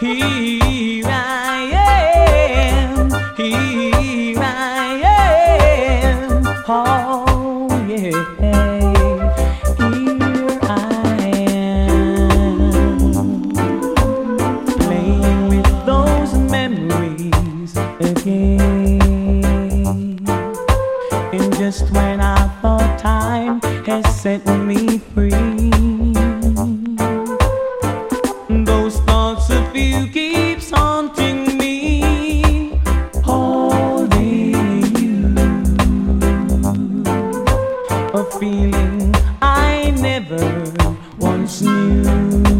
Here I am, here I am. Oh yeah, here I am, playing with those memories again. And just when I thought time has set me free, those thoughts of you keeps haunting me, holding you, a feeling I never once knew.